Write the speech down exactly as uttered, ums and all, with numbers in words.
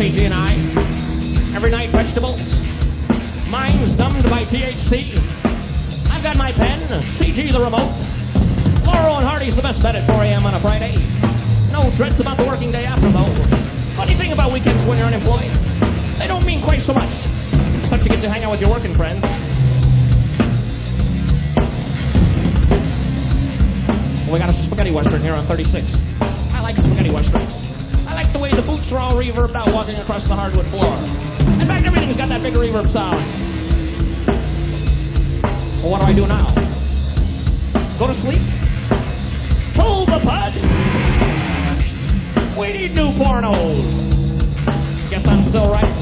C G and I. Every night, vegetables. Mine's numbed by T H C. I've got my pen, C G the remote. Laurel and Hardy's the best bet at four a.m. on a Friday. No dreads about the working day after, though. Funny thing about weekends when you're unemployed, they don't mean quite so much. Except you get to hang out with your working friends. We got a spaghetti western here on thirty-six. I like spaghetti westerns. I like the way the boots are all reverbed out walking across the hardwood floor. In fact, everything's got that big reverb sound. Well, what do I do now? Go to sleep? Pull the pud? We need new pornos. Guess I'm still right.